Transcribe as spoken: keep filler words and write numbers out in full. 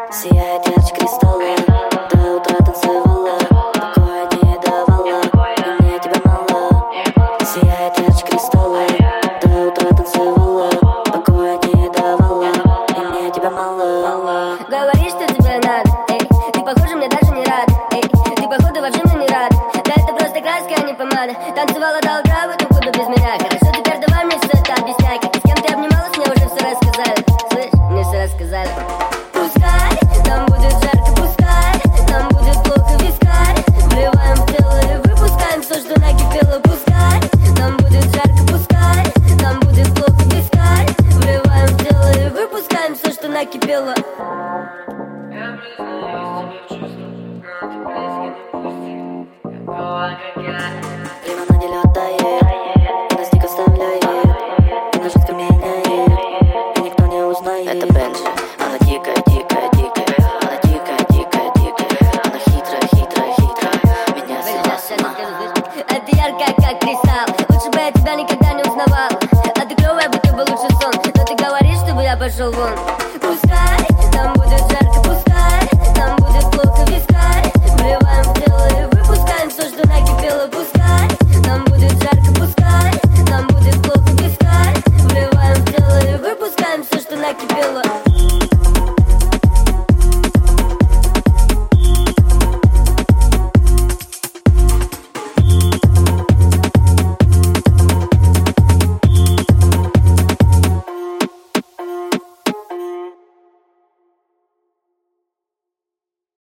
Сияет ярче кристалла, до утра танцевала, покоя не давала, и мне тебя мало. Сияет ярче кристалла, до утра танцевала, покоя не давала, и мне тебя мало. Говоришь, что тебе надо, эй, ты, похоже, мне даже не рад, эй, ты, походу, вообще мне не рад. Да это просто краска, а не помада. Танцевала до утра в эту буду без меня. Хорошо, теперь давай мне все это объясняй. Как и с кем ты обнималась, мне уже все рассказали. Слышь, мне все рассказали. Пускай нам будет жарко, пускай нам будет плохо, вискарь вливаем в тело и выпускаем все, что накипело. Пускай нам будет жарко, пускай нам будет плохо, вискарь вливаем в тело и выпускаем все, что накипело. Время на нелет тает, и нас дико вставляет, и на жестко меняет, и никто не узнает. Это Бенджи, она дикая, дикая, дикая, она дикая, дикая, дикая, она хитрая, хитрая, хитрая, меня свела с ума. Это яркая, как кристалл, лучше бы я тебя никогда не узнавал. А ты клевая, будто бы лучший сон, но ты говоришь, чтобы я пошел вон.